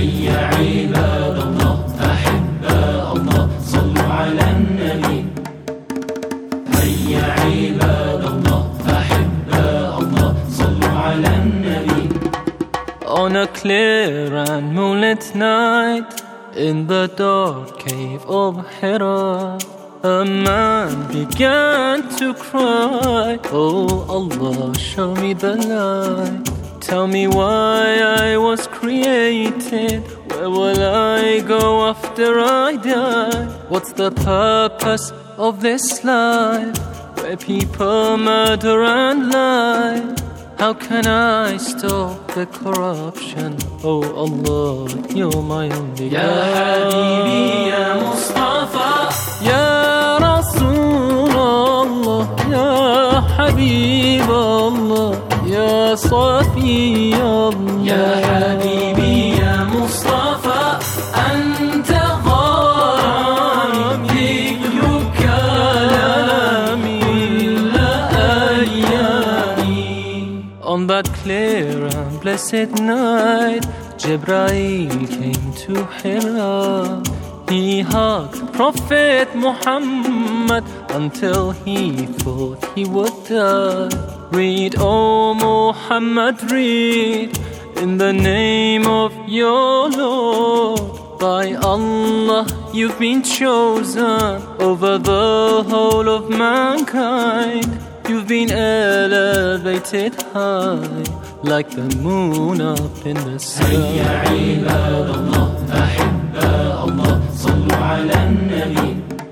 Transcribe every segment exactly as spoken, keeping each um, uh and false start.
هيا عباد الله أحباء الله صلوا على النبي. هيا عباد الله أحباء الله صلوا على النبي. On a clear and moonlit night, in the dark cave of Hira, a man began to cry, oh Allah, show me the light. Tell me why I was created. Where will I go after I die? What's the purpose of this life, where people murder and lie? How can I stop the corruption? Oh Allah, you're my only God. Ya Habibi, Ya Mustafa, Ya Rasulullah, Ya Habib Allah, Ya Safi Allah. Ya Habibi, Ya Mustafa, Anta gharami, dhikruka kalami kulla ayyami. On that clear and blessed night, Jibreel came to Hira. He hugged Prophet Muhammad until he thought he would die. Read, O Muhammad, read, in the name of your Lord. By Allah, you've been chosen over the whole of mankind. You've been elevated high, like the moon up in the sky. هيا عباد الله أحباء الله صلوا على النبي.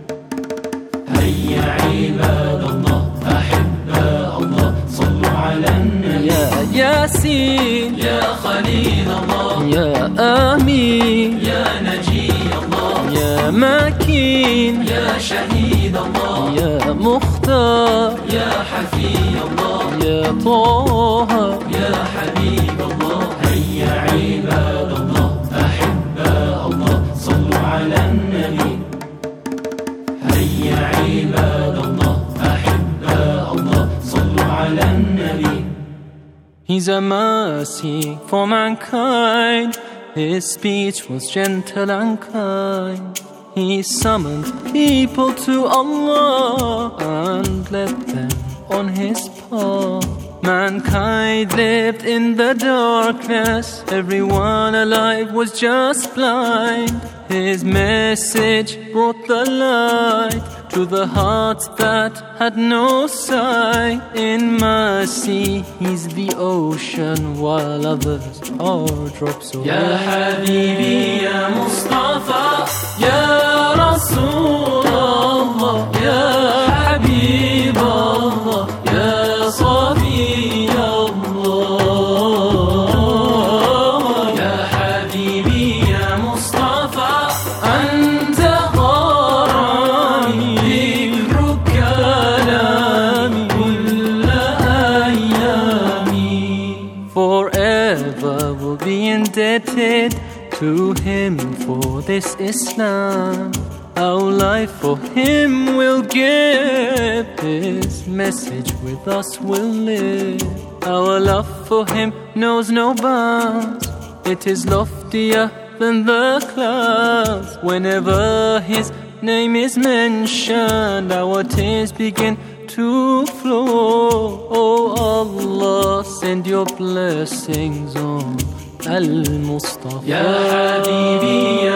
هيا عباد الله أحباء الله صلوا على النبي. يا ياسين يا خليل الله، يا آمين يا نجي الله، يا مكين يا شهيد الله، يا مختار يا حفي الله، يا طه يا حبيب الله. هيا عباد الله أحباء الله صلوا على النبي. هيا عباد الله أحباء الله صلوا على النبي. He's a mercy for mankind. His speech was gentle and kind. He summoned people to Allah and led them on his path. Mankind lived in the darkness. Everyone alive was just blind. His message brought the light to the hearts that had no sight. In mercy, he's the ocean, while others are drops away. Ya Habibi, Ya Mustafa, Ya Rasulullah, Ya Habib Allah, Ya Safi Allah. Ya Habibi, Ya Mustafa, Anta gharami, dhikruka kalami kulla ayyami. Forever we'll be indebted to him for this Islam. Our life for him will give. His message with us will live. Our love for him knows no bounds. It is loftier than the clouds. Whenever his name is mentioned, our tears begin to flow. Oh Allah, send your blessings on Al-Mustafa. Ya Habibi,